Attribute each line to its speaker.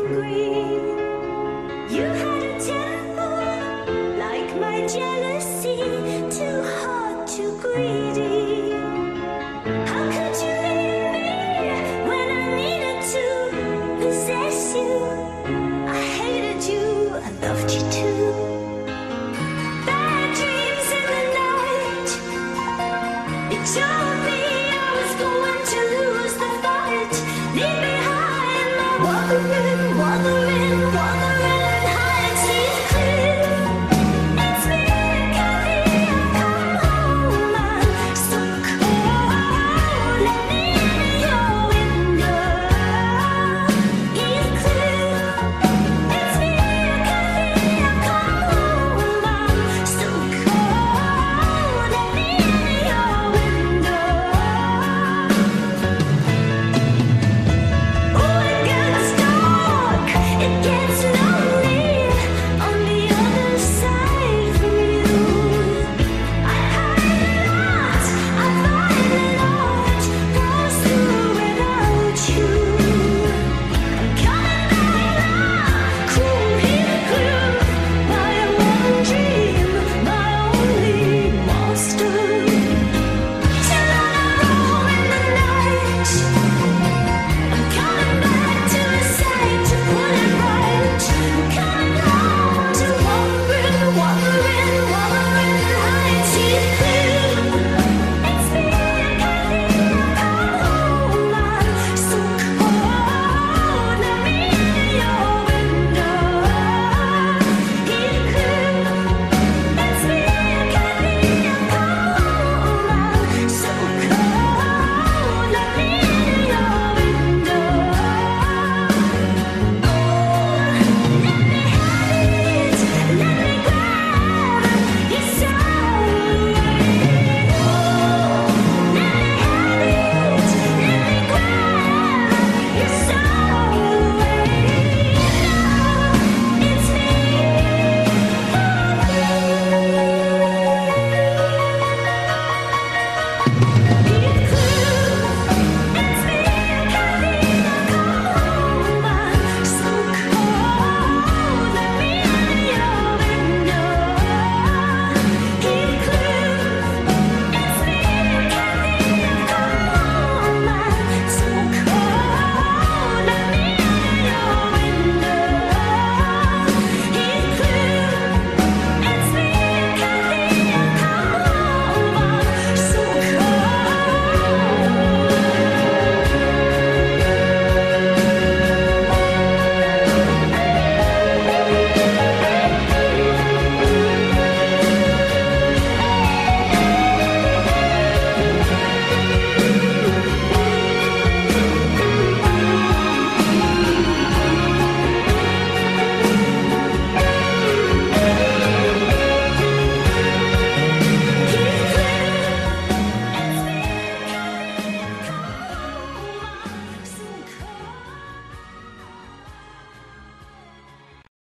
Speaker 1: angry. You had a temper like my jealousy, too hot, too greedy. How could you leave me when I needed to possess you? I hated you, I loved you too. Bad dreams in the night, it told me I was going to lose the fight. Leave behind my wandering, wandering, wandering.